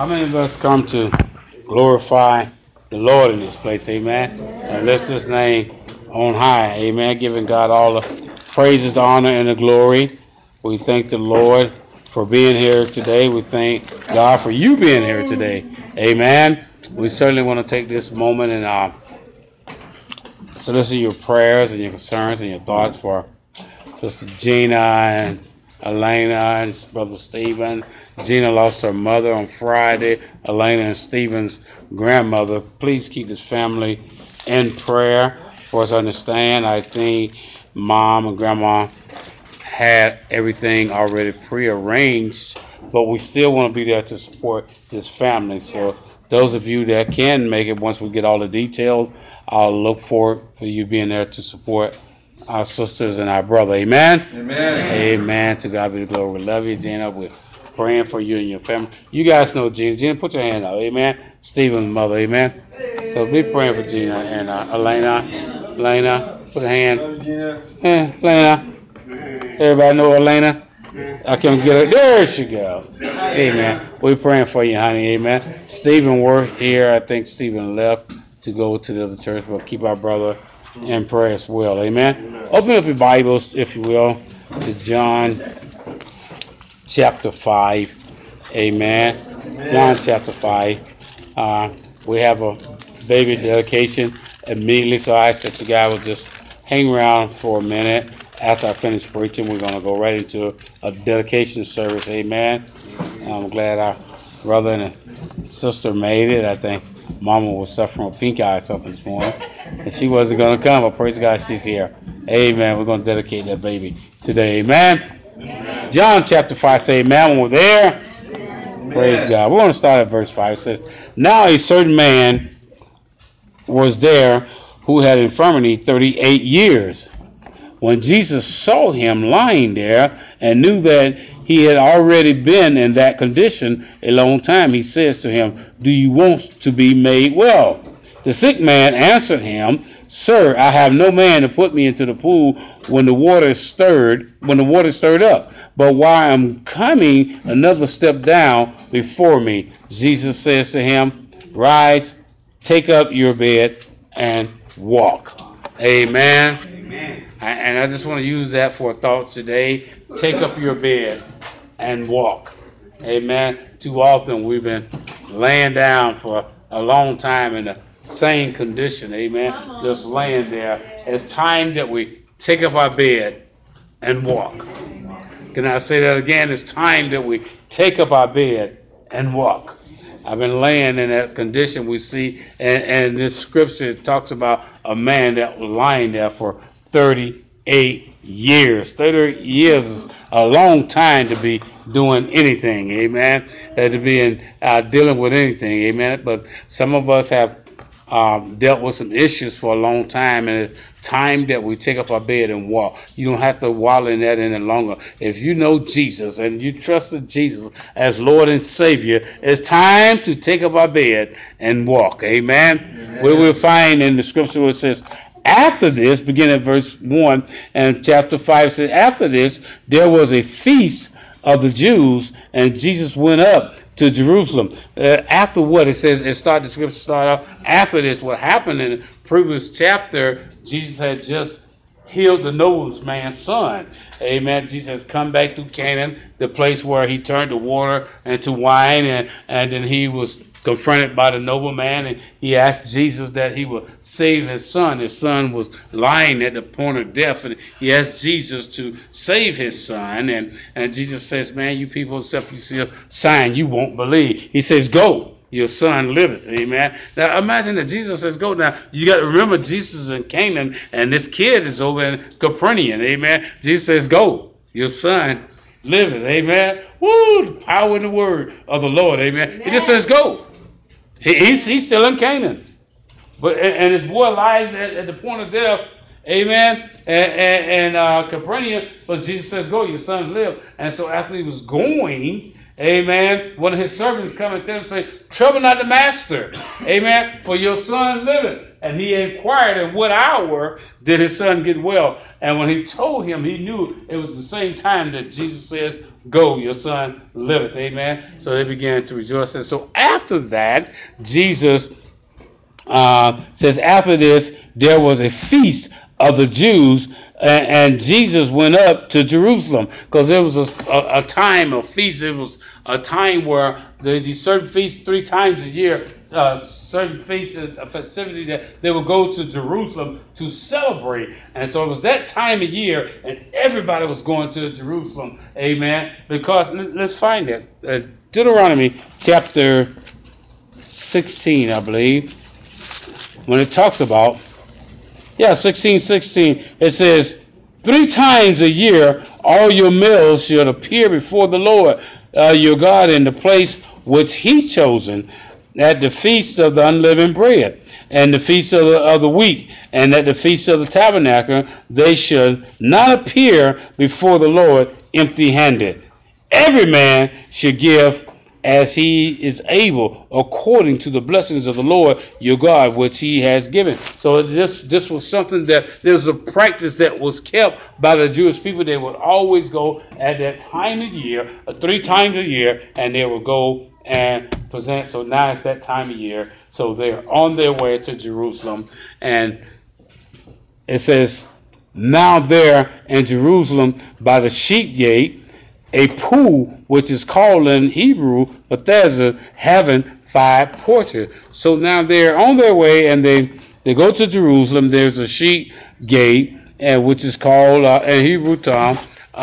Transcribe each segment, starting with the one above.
How many of us come to glorify the Lord in this place? Amen. And lift his name on high. Amen. Giving God all the praises, the honor, and the glory. We thank the Lord for being here today. We thank God for you being here today. Amen. We certainly want to take this moment and solicit your prayers and your concerns and your thoughts for Sister Gina and Elena and Brother Stephen. Gina lost her mother on Friday. Elena and Stephen's grandmother. Please keep this family in prayer. For us to understand, I think Mom and Grandma had everything already prearranged, but we still want to be there to support this family. So those of you that can make it, once we get all the details, I'll look forward for you being there to support our sisters and our brother. Amen? Amen. Amen. To God be the glory. We love you, Gina. We're praying for you and your family. You guys know Gina. Gina, put your hand up. Amen. Stephen's mother. Amen. So be praying for Gina and Elena. Elena, put a hand. Elena. Everybody know Elena? I can get her. There she goes. Amen. We're praying for you, honey. Amen. Stephen worked here. I think Stephen left to go to the other church, but keep our brother in prayer as well. Amen. Open up your Bibles, if you will, to John chapter 5. Amen. John chapter 5. We have a baby dedication immediately, so I ask that you guys will just hang around for a minute. After I finish preaching, we're going to go right into a dedication service. Amen. I'm glad our brother and sister made it. I think Mama was suffering with pink eye or something this morning, and she wasn't going to come, but praise God, she's here. Amen. We're going to dedicate that baby today. Amen. John chapter 5 say, amen. When we're there, praise God. We're going to start at verse 5. It says, now a certain man was there who had infirmity 38 years. When Jesus saw him lying there and knew that he had already been in that condition a long time, he says to him, do you want to be made well? The sick man answered him, sir, I have no man to put me into the pool when the water is stirred up. But while I'm coming, another step down before me. Jesus says to him, rise, take up your bed, and walk. Amen. And I just want to use that for a thought today. Take up your bed and walk. Amen. Too often we've been laying down for a long time in the same condition. Amen. Just laying there. It's time that we take up our bed and walk. Can I say that again? It's time that we take up our bed and walk. I've been laying in that condition we see, and this scripture talks about a man that was lying there for 38 years. 38 years is a long time to be doing anything, amen, to be dealing with anything, amen. But some of us have dealt with some issues for a long time, and it's time that we take up our bed and walk. You don't have to wallow in that any longer. If you know Jesus and you trusted Jesus as Lord and Savior, it's time to take up our bed and walk. Amen. We will find in the scripture where it says, after this, beginning at verse 1 and chapter 5 says, after this, there was a feast of the Jews, and Jesus went up to Jerusalem. After what it says, the scripture start off. After this, what happened in the previous chapter, Jesus had just healed the nobleman's son. Amen. Jesus has come back to Canaan, the place where he turned the water into wine, and then he was confronted by the nobleman, and he asked Jesus that he would save his son. His son was lying at the point of death, and he asked Jesus to save his son, and Jesus says, man, you people, except you see a sign, you won't believe. He says, go. Your son liveth. Amen. Now imagine that Jesus says go. Now you got to remember Jesus is in Canaan and this kid is over in Capernaum. Amen. Jesus says go. Your son liveth. Amen. Woo! The power in the word of the Lord. Amen. He just says go. He's still in Canaan. But and his boy lies at the point of death. Amen. And Capernaum. But Jesus says go. Your sons live. And so after he was going, Amen. One of his servants come and tell him, say, trouble not the master. Amen. For your son liveth. And he inquired at what hour did his son get well. And when he told him, he knew it was the same time that Jesus says, go, your son liveth. Amen. So they began to rejoice. And so after that, Jesus says, after this, there was a feast of the Jews, and Jesus went up to Jerusalem, because there was a time of feast. It was a time where these certain feasts 3 times a year, certain feasts, a festivity that they would go to Jerusalem to celebrate. And so it was that time of year, and everybody was going to Jerusalem. Amen. Because let's find it. Deuteronomy chapter 16, I believe. When it talks about, 16:16, it says, 3 times a year all your males should appear before the Lord your God in the place which he chosen, at the feast of the unleavened bread, and the feast of the week, and at the feast of the tabernacle. They should not appear before the Lord empty-handed. Every man should give as he is able, according to the blessings of the Lord your God, which he has given. So this was something that there's a practice that was kept by the Jewish people. They would always go at that time of year, 3 times a year, and they would go and present. So now it's that time of year. So they're on their way to Jerusalem, and it says, now there in Jerusalem by the sheep gate, a pool which is called in Hebrew Bethesda, having 5 porches. So now they're on their way, and they go to Jerusalem. There's a sheep gate, which is called in Hebrew tongue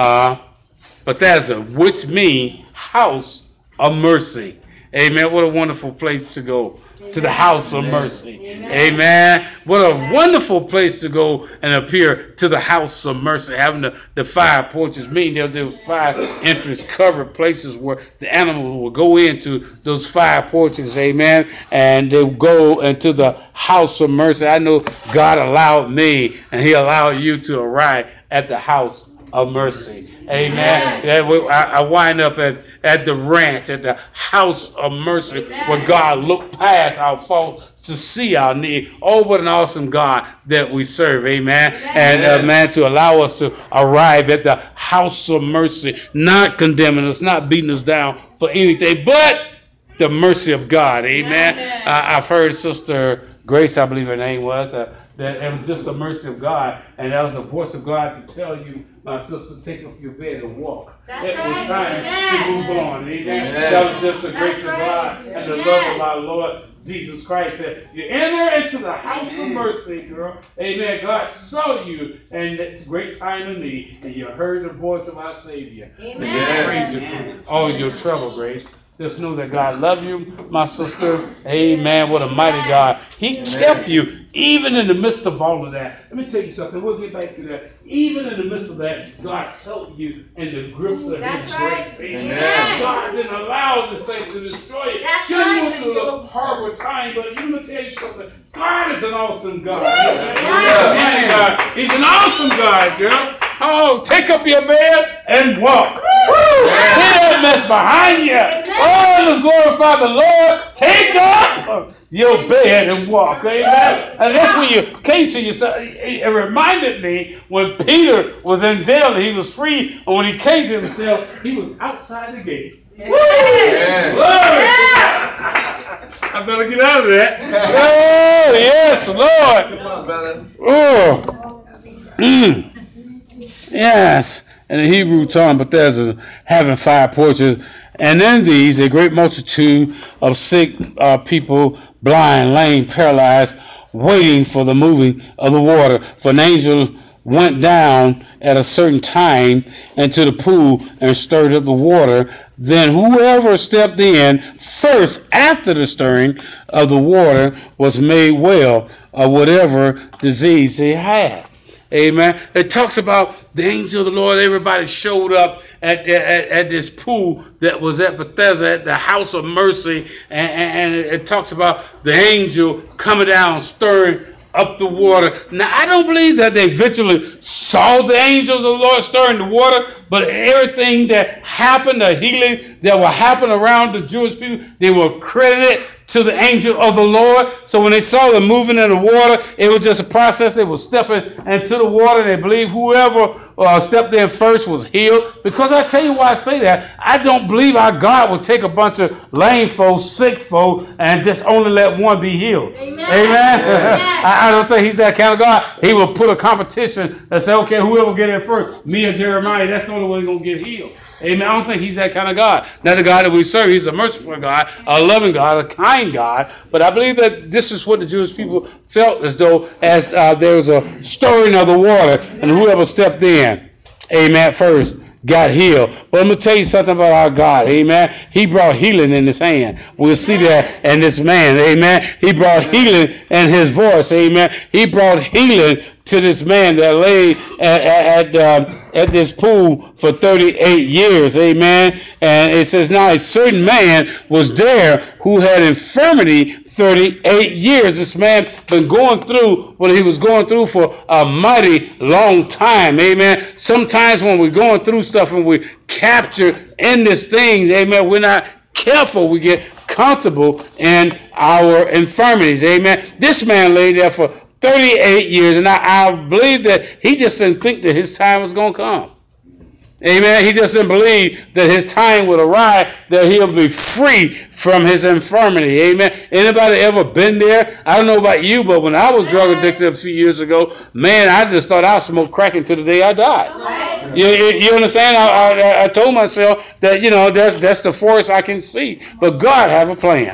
Bethesda, which means house of mercy. Amen. What a wonderful place to go. Amen. To the house of mercy. Amen. Amen. What a wonderful place to go and appear to the house of mercy. Having the 5 porches, meaning there was 5 entrance covered places where the animals will go into those 5 porches. Amen. And they go into the house of mercy. I know God allowed me, and he allowed you to arrive at the house of mercy. Amen. I wind up at the ranch, at the house of mercy, where God looked past our faults to see our need. Oh, what an awesome God that we serve. Amen. And man, to allow us to arrive at the house of mercy, not condemning us, not beating us down for anything, but the mercy of God. Amen. I've heard Sister Grace, I believe her name was, that it was just the mercy of God, and that was the voice of God to tell you, my sister, take up your bed and walk. It was time to move on. Amen. That was just the grace of God and the love of our Lord Jesus Christ. Said, you enter into the house of mercy, girl. Amen. God saw you in that great time of need, and you heard the voice of our Savior. Amen. And you praise Him for all your trouble, Grace. Just know that God loves you, my sister. Amen. What a mighty God. He kept you even in the midst of all of that. Let me tell you something. We'll get back to that. Even in the midst of that, God helped you in the grips of His grace. Amen. God didn't allow this thing to destroy you. Sure, you went through a horrible time, but let me tell you something. God is an awesome God. God. He's an awesome God, girl. Oh, take up your bed and walk. Put that mess behind you. Oh, let's glorify the Lord. Take up your bed and walk. Amen. And that's when you came to yourself. It reminded me when Peter was in jail and he was free. And when he came to himself, he was outside the gate. Yeah. I better get out of that. Oh, yes, Lord. Come on, brother. Oh. Yes. In the Hebrew tongue, Bethesda, having 5 porches, and in these a great multitude of sick people, blind, lame, paralyzed, waiting for the moving of the water. For an angel went down at a certain time into the pool and stirred up the water. Then whoever stepped in first after the stirring of the water was made well of whatever disease he had. Amen. It talks about the angel of the Lord. Everybody showed up at this pool that was at Bethesda, at the house of mercy. And it talks about the angel coming down, stirring up the water. Now, I don't believe that they eventually saw the angels of the Lord stirring the water, but everything that happened, the healing that will happen around the Jewish people, they will credit it to the angel of the Lord. So when they saw them moving in the water, it was just a process. They were stepping into the water. They believe whoever stepped in first was healed. Because I tell you why I say that. I don't believe our God will take a bunch of lame folks, sick folks, and just only let one be healed. Amen. Amen. I don't think he's that kind of God. He will put a competition and say, okay, whoever get in first, me or Jeremiah, that's the only one going to get healed. Amen. I don't think he's that kind of God. Not the God that we serve. He's a merciful God, a loving God, a kind God. But I believe that this is what the Jewish people felt as though as there was a stirring of the water, and whoever stepped in, amen, first got healed. But I'm going to tell you something about our God. Amen. He brought healing in his hand. We'll see that in this man. Amen. He brought healing in his voice. Amen. He brought healing to this man that lay at this pool for 38 years. Amen. And it says, now a certain man was there who had infirmity 38 years. This man been going through what he was going through for a mighty long time. Amen. Sometimes when we're going through stuff and we capture in this thing, amen, we're not careful. We get comfortable in our infirmities. Amen. This man lay there for 38 years, and I believe that he just didn't think that his time was going to come. Amen. He just didn't believe that his time would arrive, that he'll be free from his infirmity. Amen. Anybody ever been there? I don't know about you, but when I was drug addicted a few years ago, man, I just thought I smoked crack until the day I died. You understand? I told myself that, you know, that's the forest I can see. But God have a plan.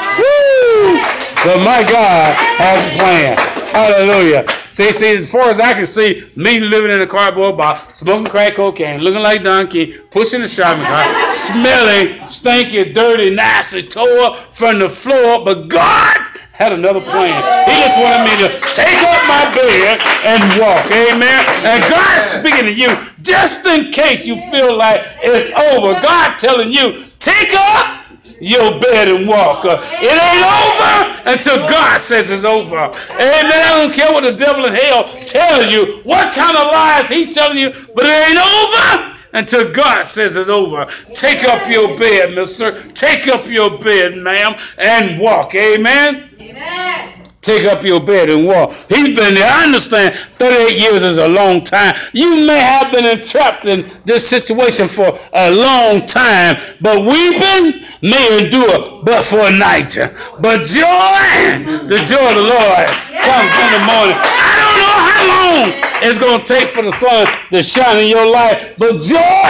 Woo! But my God has a plan. Hallelujah. See, as far as I can see, me living in a cardboard box, smoking crack cocaine, looking like Don King, pushing the shopping cart, smelling, stinky, dirty, nasty, tore up from the floor. But God had another plan. He just wanted me to take up my bed and walk. Amen. And God's speaking to you just in case you feel like it's over. God telling you, take up your bed and walk. It ain't over until God says it's over. Amen. I don't care what the devil in hell tells you, what kind of lies he's telling you, but it ain't over until God says it's over. Take up your bed, mister. Take up your bed, ma'am, and walk. Amen. Amen. Take up your bed and walk. He's been there. I understand 38 years is a long time. You may have been entrapped in this situation for a long time, but weeping may endure but for a night. But joy, the joy of the Lord comes in the morning. I don't know how long it's going to take for the sun to shine in your life, but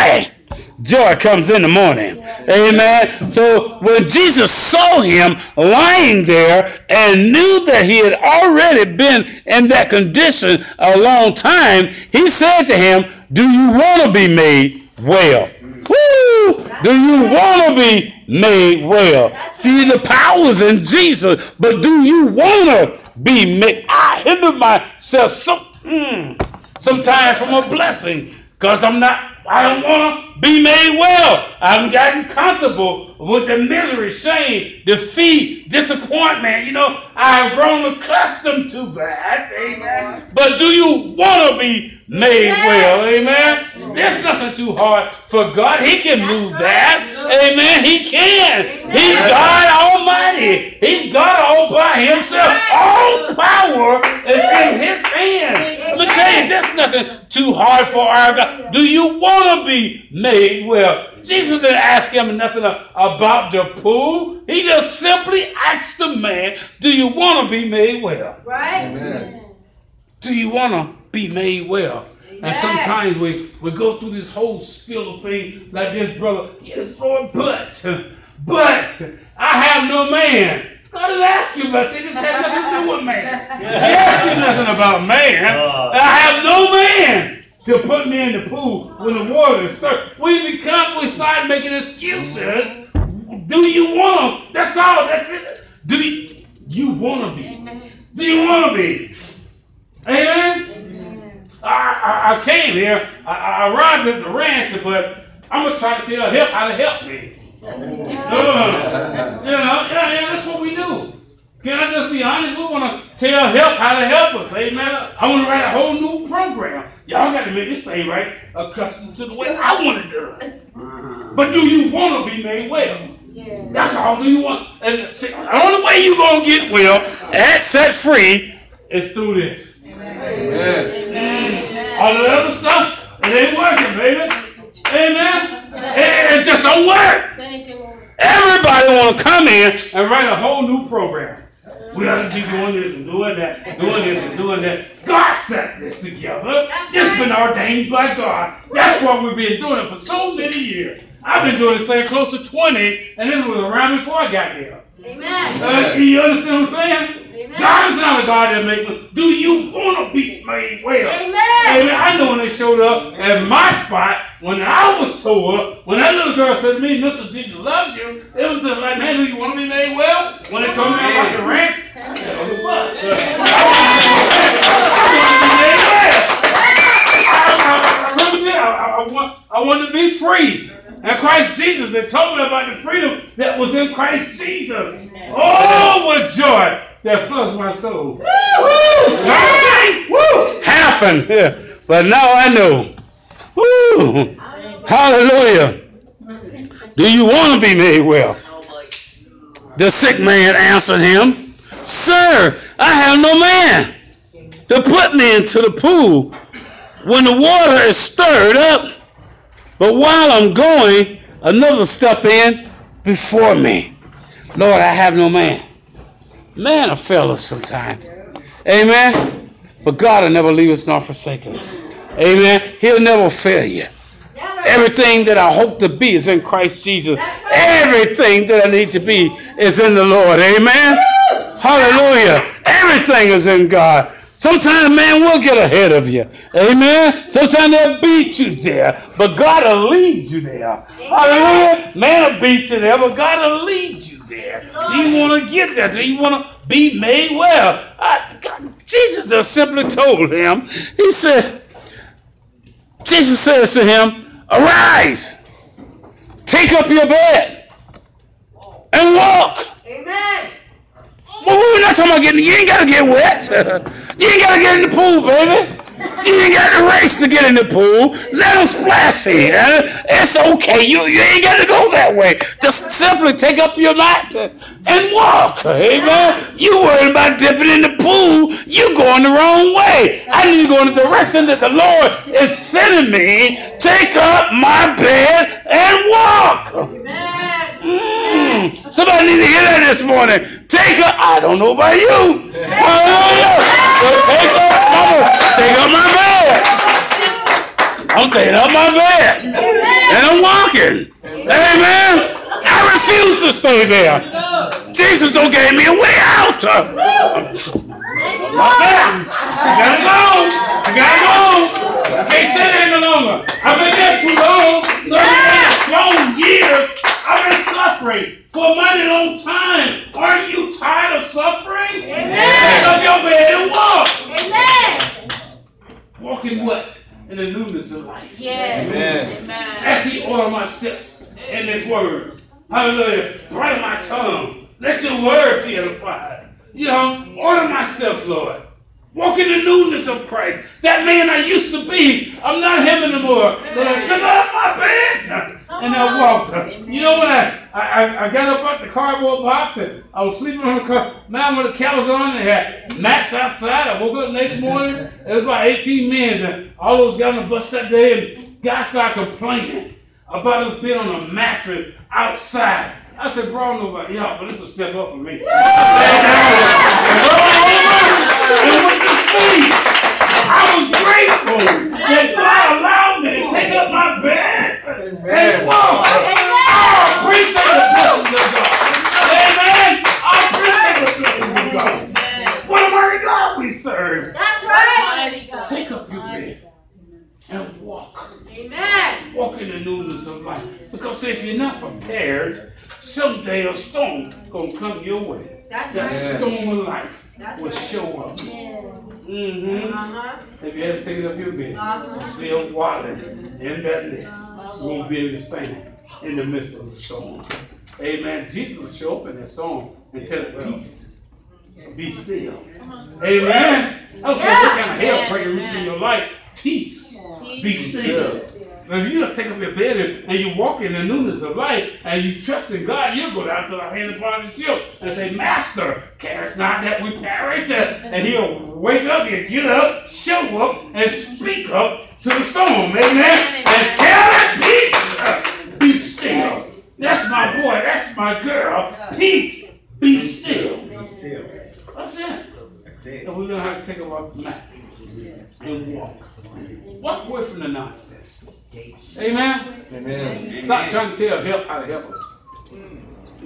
joy comes in the morning. Amen. So when Jesus saw him lying there and knew that he had already been in that condition a long time, he said to him, do you want to be made well? Woo! Do you want to be made well? See, the power's in Jesus, but do you want to be made? I hinder myself sometimes from a blessing because I don't want to be made well. I've gotten comfortable with the misery, shame, defeat, disappointment. You know, I have grown accustomed to that. Amen. But do you want to be made well? Amen. There's nothing too hard for God. He can move that. Amen. He can. He's God Almighty. He's God all by himself. All power is in his hand. Let me tell you, there's nothing too hard for our God. Do you want to be made well? Jesus didn't ask him nothing about the pool. He just simply asked the man, do you want to be made well? Right? Amen. Do you want to be made well? Amen. And sometimes we go through this whole spiel of thing like this, brother. Yes, Lord, but I have no man. God didn't ask you about it. This has nothing to do with man. He asked you nothing about man. I have no man to put me in the pool when the water is stirred. We start making excuses. Do you want to? That's all. That's it. Do you want to be? Do you want to be? Amen? I came here. I arrived at the ranch, but I'm going to try to tell him how to help me. That's what we do. Can I just be honest? We want to tell help how to help us. Amen. I want to write a whole new program Y'all got to make this thing right, accustomed to the way I want to do it. But do you want to be made well? Yeah. That's all. Do you want? And see, the only way you're going to get well and set free is through this. Amen. Amen. All the other stuff, it ain't working, baby. Amen. It just don't work. Everybody want to come in and write a whole new program. We ought to be doing this and doing that, doing this and doing that. God set this together. It's been ordained by God. That's why we've been doing it for so many years. I've been doing this thing close to 20, and this was around before I got here. Amen. You understand what I'm saying? Amen. God is not a God that makes me. Do you want to be made well? Amen. Amen. I know when they showed up at my spot, when I was told, when that little girl said to me, Mrs. Jesus loves you, it was just like, man, do you want to be made well? When they told me about the ranch, I got on the bus. I want to be made well. I want to be free. And Christ Jesus, they told me about the freedom that was in Christ Jesus. Oh, what joy that floods my soul. Something happened. But now I know. Woo! Hallelujah. Do you want to be made well? The sick man answered him, Sir, I have no man to put me into the pool when the water is stirred up. But while I'm going, another step in before me. Lord, I have no man. Man will fail us sometime. Amen. But God will never leave us nor forsake us. Amen. He'll never fail you. Everything that I hope to be is in Christ Jesus. Everything that I need to be is in the Lord. Amen. Hallelujah. Everything is in God. Sometimes man will get ahead of you. Amen. Sometimes they'll beat you there, but God will lead you there. Hallelujah. Man will beat you there, but God will lead you there. Do you want to get there? Do you want to be made well? Jesus just simply told him, he said, Jesus says to him, arise, take up your bed, and walk. Amen. Well, we're not talking about getting, you ain't got to get wet. You ain't got to get in the pool, baby. You ain't got to race to get in the pool. Let them splash in. It's okay. You ain't got to go that way. Just simply take up your mat and walk. Amen. You worried about dipping in the pool. You going the wrong way. I need to go in the direction that the Lord is sending me. Take up my bed and walk. Somebody need to hear that this morning. Take up. I don't know about you. Hallelujah. Take up my bed. I'm taking up my bed. And I'm walking. Amen. I refuse to stay there. Jesus don't give me a way out. I gotta go. I can't sit there no longer. I've been there too long. Long years. I've been suffering for a mighty long time. Aren't you tired of suffering? Amen. Pick up your bed and walk. Amen. Walk in what? In the newness of life. Yes. Amen. As he order my steps in this word. Hallelujah. Bridle my tongue. Let your word be edified. Order my steps, Lord. Walk in the newness of Christ. That man I used to be, I'm not him anymore. But I took off my pants and I walked. You know what? I got up out the cardboard box and I was sleeping on the car. Man, when the cows on, they had mats outside. I woke up the next morning. It was about 18 men and all those got on the bus that day and guys started complaining about us being on a mattress outside. I said, bro, nobody, but this is a step up for me. I was grateful that God allowed me to take up my bed and walk. I appreciate the blessings of God. Amen. I appreciate the blessings of God. What a mighty God we serve. That's right. Take up your bed and walk. Amen. Walk in the newness of life. Because if you're not prepared, someday a storm gonna come your way. That storm of life will show up. If you haven't taken up your bed, still waddling in that nest, you won't be able to stand in the midst of the storm. Amen. Jesus will show up in that storm and tell it, peace, be still. Amen. I don't care what kind of hell breaking loose in your life. Peace. Be still. Now, if you just take up your bed and you walk in the newness of life and you trust in God, you'll go down to the hand upon the shield and say, Master, carest not that we perish. And he'll wake up, he'll get up, show up, and speak up to the storm. Amen. And tell that peace, be still. That's my boy, that's my girl. Peace, be still. Be still. That's it. That's it. And we're going to have to take up our mat and walk. Walk away from the nonsense. Amen? Amen. Stop trying to tell help how to help them.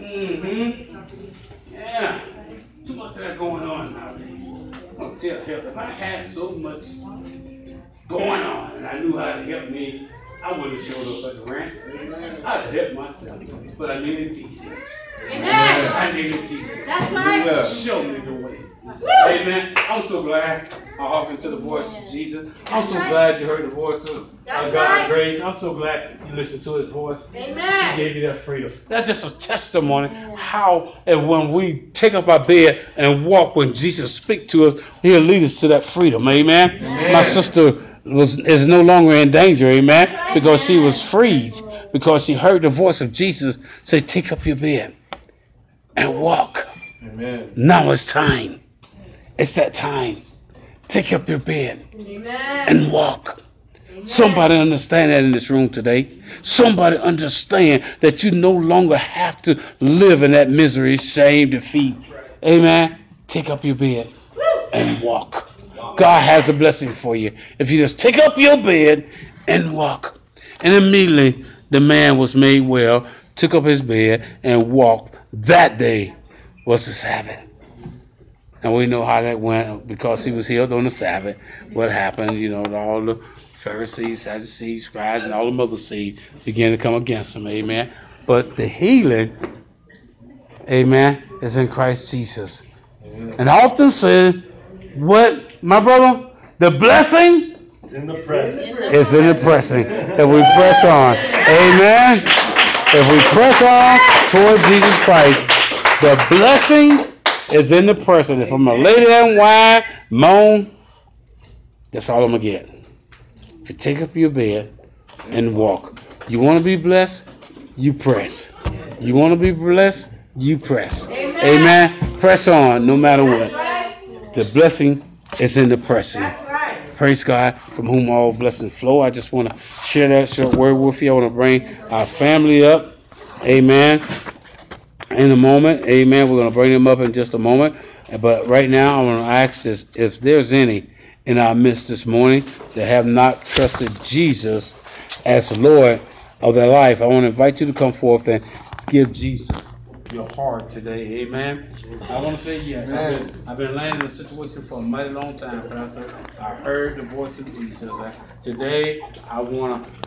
Yeah. Too much of that going on nowadays. I'm going to tell help. If I had so much going on and I knew how to help me, I wouldn't have showed up at the ranch. I'd have helped myself. But I needed Jesus. Amen. I needed Jesus. That's right. Show me the way. Amen. I'm so glad I hearkened to the voice of Jesus. I'm so glad you heard the voice of God's grace. I'm so glad you listened to his voice. Amen. He gave you that freedom. That's just a testimony how and when we take up our bed and walk when Jesus speaks to us, he'll lead us to that freedom. Amen. Amen. My sister is no longer in danger. Amen. Because she was freed. Because she heard the voice of Jesus say, take up your bed and walk. Amen. Now it's time. It's that time. Take up your bed and walk. Amen. Somebody understand that in this room today. Somebody understand that you no longer have to live in that misery, shame, defeat. Amen. Take up your bed and walk. God has a blessing for you. If you just take up your bed and walk. And immediately the man was made well, took up his bed and walked. That day was the Sabbath. And we know how that went because he was healed on the Sabbath. What happened, all the Pharisees, Sadducees, scribes, and all the other seed began to come against him. Amen. But the healing, amen, is in Christ Jesus. Amen. And I often say, what, my brother? The blessing is in the pressing. It's in the pressing. If we press on. Amen. If we press on toward Jesus Christ, the blessing is in the person. If I'm going to lay there and whine, moan, that's all I'm going to get. If you take up your bed and walk. You want to be blessed? You press. You want to be blessed? You press. Amen. Press on no matter what. The blessing is in the pressing. Praise God, from whom all blessings flow. I just want to share that short word with you. I want to bring our family up. Amen. In a moment, amen. We're going to bring them up in just a moment. But right now, I want to ask this, if there's any in our midst this morning that have not trusted Jesus as Lord of their life, I want to invite you to come forth and give Jesus your heart today. Amen. I want to say yes. I've been laying in a situation for a mighty long time, Pastor. I heard the voice of Jesus. Today, I want to